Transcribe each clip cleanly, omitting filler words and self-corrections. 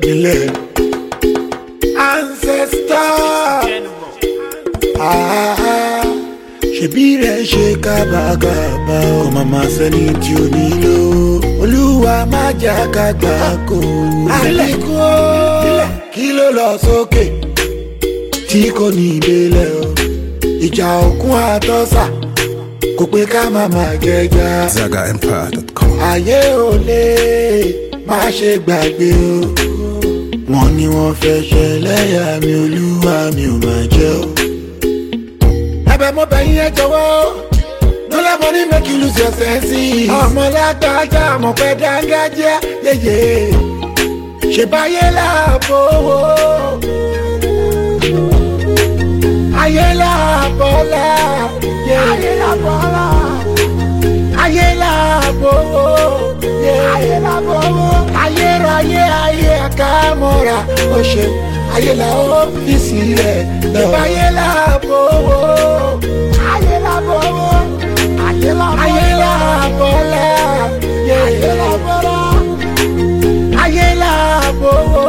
nílẹ̀ ancestor. Ṣebí rẹ̀ ṣe kábàkàbà kò má má sẹ́ni tí ó nílò. Olúwa má jà ká gbà kó. Àlékún ó kí ló lọ sókè tí kò ní ìdélẹ̀ o. Ìjà òkun àtọ́sà kò pé ká má má jẹjà. ZagaEmpire.com. Ayé ò lè má ṣe gbàgbé o. Wọ́n ní wọ́n fẹ́ ṣẹlẹ́yà mi, Olúwa mi ò máa jẹ́ o. Ẹ̀bẹ̀ mo bẹ̀ yín ẹ jọ̀wọ́, no let money make you lose your sense. Ọmọ lágbájá mọ̀ pé dángájá yéyé. Ṣèbáyé làbówó, ayé làbọ́lá, ayé làbọ́lá, ayé làbówó, ayé làbówó, ayé ráyé ayé àkàmọ́ra. Ó ṣe ayé la ọ́fíìsì rẹ̀ lọ. Ṣèbáyé làbówó, ayé làbówó, ayé làbọ́lá, ayé làbọ́lá, ayé làbówó,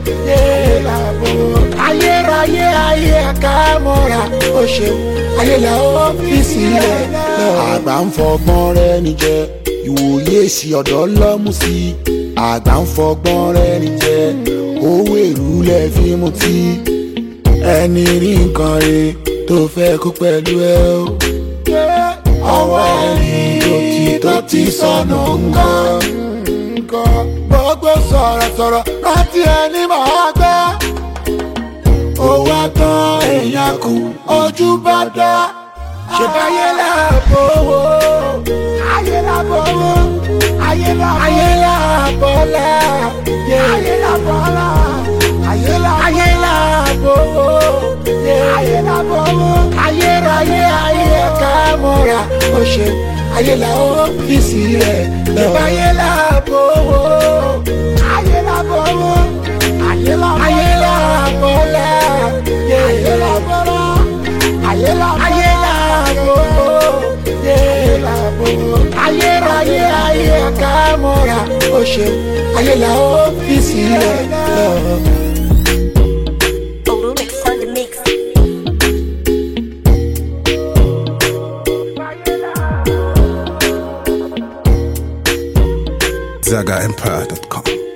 ayé ráyé ayé àkàmọ́ra. Ó ṣe ayé la ọ́fíìsì rẹ̀ lọ. Àgbà ń fọgbọ́n rẹ̀ níjẹ, ìwòye sí ọ̀dọ́ lọ́mú sí. Àgbà ń fọgbọ́n rẹ̀ níjẹ, owó èrú lẹ̀ fi mutí. Ẹni rí nǹkan rẹ̀ tó fẹ́ kó pẹ̀lú ẹ o. Ọwọ́ ẹni tó ti sọnù nǹkan. Gbogbo sọ̀rọ̀sọ̀rọ̀ rántí ẹni máa gbá. Owó àtàn èèyàn kù ojú bá dá. Ṣèbáyé làbówó, ayé làbówó, ayé làbọ́lá, ayé làbọ́lá, ayé làbówó, ayé làbówó, ayé ráyé ayé àkàmọ́ra. Ó ṣe ayé la ọ́fíìsì rẹ̀ lọ. Ṣèbáyé làbówó, ayé làbówó, ayé làbọ́lá, ayé làbọ́lá, ayé làbówó, ayé ráyé ayé àkàmọ́ra. Ó ṣe ayé la ọ́fíìsì rẹ̀ lọ. Olumix on the mix. ZagaEmpire.com.